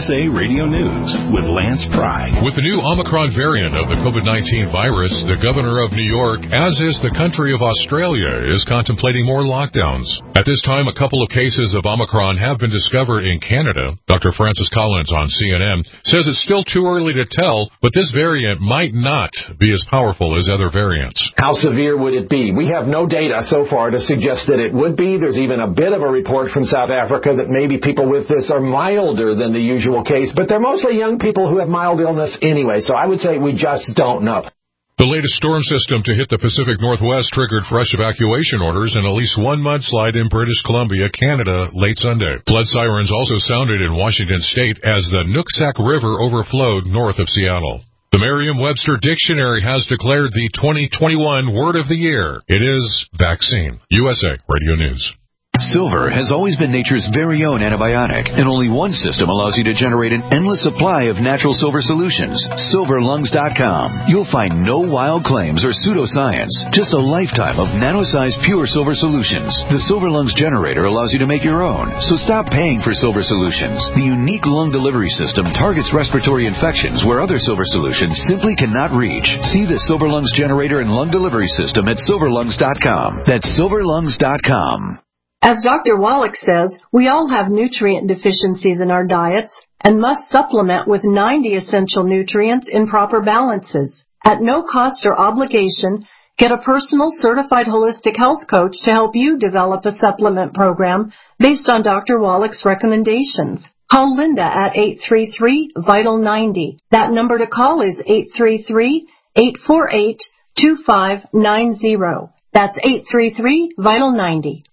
USA Radio News with Lance Pry. With the new Omicron variant of the COVID-19 virus, the governor of New York, as is the country of Australia, is contemplating more lockdowns. At this time, a couple of cases of Omicron have been discovered in Canada. Dr. Francis Collins on CNN says it's still too early to tell, but this variant might not be as powerful as other variants. How severe would it be? We have no data so far to suggest that it would be. There's even a bit of a report from South Africa that maybe people with this are milder than the usual case, but they're mostly young people who have mild illness anyway, so I would say we just don't know. The latest storm system to hit the Pacific Northwest triggered fresh evacuation orders and at least one mudslide in British Columbia, Canada, late Sunday. Flood sirens also sounded in Washington state as the Nooksack River overflowed north of Seattle. The Merriam-Webster Dictionary has declared the 2021 word of the year. It is vaccine. USA Radio News. Silver has always been nature's very own antibiotic, and only one system allows you to generate an endless supply of natural silver solutions. SilverLungs.com. You'll find no wild claims or pseudoscience, just a lifetime of nano-sized pure silver solutions. The Silver Lungs generator allows you to make your own, so stop paying for silver solutions. The unique lung delivery system targets respiratory infections where other silver solutions simply cannot reach. See the Silver Lungs generator and lung delivery system at SilverLungs.com. That's SilverLungs.com. As Dr. Wallach says, we all have nutrient deficiencies in our diets and must supplement with 90 essential nutrients in proper balances. At no cost or obligation, get a personal certified holistic health coach to help you develop a supplement program based on Dr. Wallach's recommendations. Call Linda at 833-VITAL-90. That number to call is 833-848-2590. That's 833-VITAL-90.